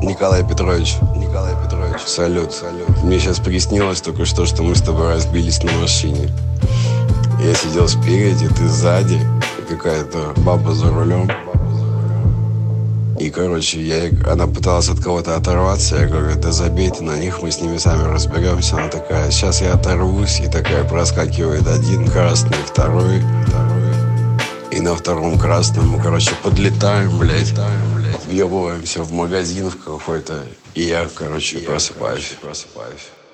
Николай Петрович, салют. Мне сейчас приснилось только что мы с тобой разбились на машине. Я сидел спереди, ты сзади, и какая-то баба за рулем. И, короче, она пыталась от кого-то оторваться. Я говорю, да забей ты на них, мы с ними сами разберемся. Она такая, сейчас я оторвусь. И такая проскакивает один красный, второй. И на втором красном мы, короче, подлетаем, блядь. Въебываемся в магазин в какой-то. И я, короче, просыпаюсь.